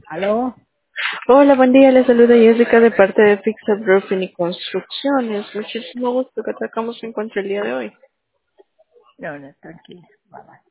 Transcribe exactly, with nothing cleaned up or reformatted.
¿Aló? Hola, buen día. Le saluda Jessica de parte de Fixed Roofing y Construcciones. Muchísimo gusto que atacamos en contra el día de hoy. No, no, tranquila. Bye, bye.